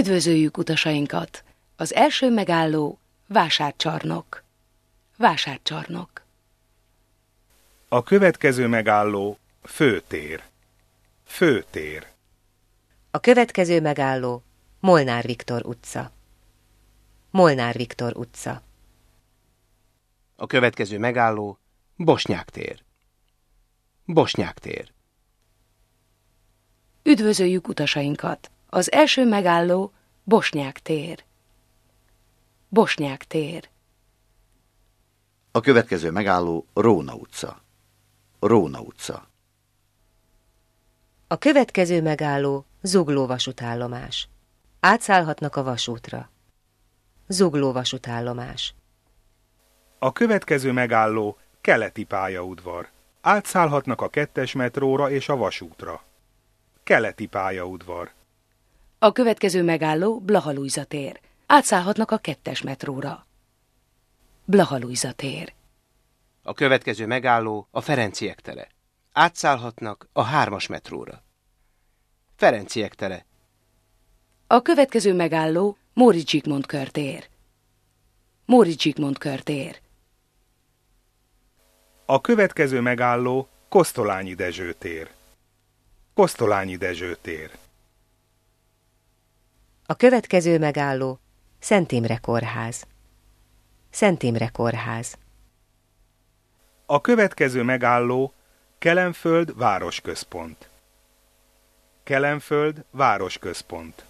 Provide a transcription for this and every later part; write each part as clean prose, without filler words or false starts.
Üdvözöljük utasainkat! Az első megálló Vásárcsarnok. Vásárcsarnok. A következő megálló Főtér. Főtér. A következő megálló Molnár Viktor utca. Molnár Viktor utca. A következő megálló Bosnyák tér. Bosnyák tér. Üdvözöljük utasainkat! Az első megálló Bosnyák tér. Bosnyák tér. A következő megálló Róna utca. Róna utca. A következő megálló Zugló vasútállomás. Átszállhatnak a vasútra. Zugló vasútállomás. A következő megálló Keleti pályaudvar. Átszállhatnak a 2-es metróra és a vasútra. Keleti pályaudvar. A következő megálló Blaha-Lujza tér. Átszállhatnak a 2-es metróra. Blaha-Lujza tér. A következő megálló a Ferenciek tere. Átszállhatnak a 3-as metróra. Ferenciek tere. A következő megálló Móricz Zsigmond körtér. Móricz Zsigmond körtér. A következő megálló Kosztolányi Dezső tér. Kosztolányi Dezső tér. A következő megálló Szent Imre kórház. Szent Imre kórház. A következő megálló Kelenföld városközpont. Kelenföld városközpont.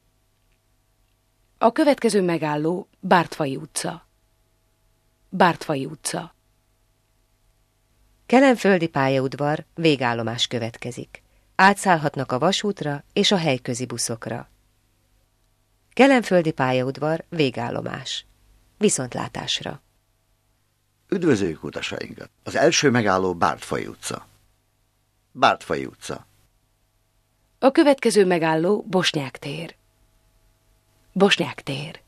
A következő megálló Bártfai utca. Bártfai utca. Kelenföldi pályaudvar végállomás következik. Átszállhatnak a vasútra és a helyközi buszokra. Kelenföldi pályaudvar végállomás. Viszontlátásra. Üdvözöljük utasainkat! Az első megálló Bártfai utca. Bártfai utca. A következő megálló Bosnyák tér. Bosnyák tér.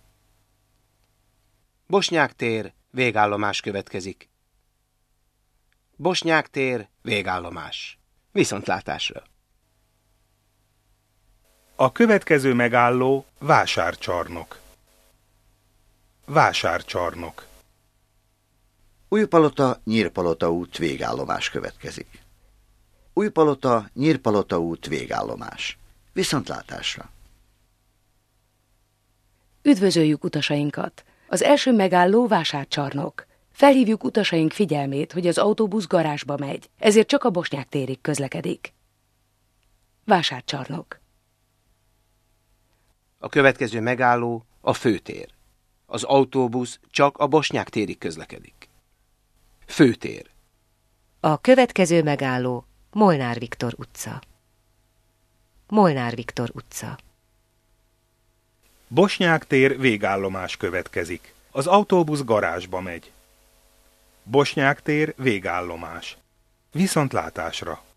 Bosnyák tér végállomás következik. Bosnyák tér végállomás. Viszontlátásra. A következő megálló Vásárcsarnok. Vásárcsarnok. Újpalota, Nyírpalota út végállomás következik. Újpalota, Nyírpalota út végállomás. Viszontlátásra. Üdvözöljük utasainkat! Az első megálló Vásárcsarnok. Felhívjuk utasaink figyelmét, hogy az autóbusz garázsba megy, ezért csak a Bosnyák térig közlekedik. Vásárcsarnok. A következő megálló a Főtér. Az autóbusz csak a Bosnyák térig közlekedik. Főtér. A következő megálló Molnár Viktor utca. Molnár Viktor utca. Bosnyák tér végállomás következik. Az autóbusz garázsba megy. Bosnyák tér végállomás. Viszontlátásra.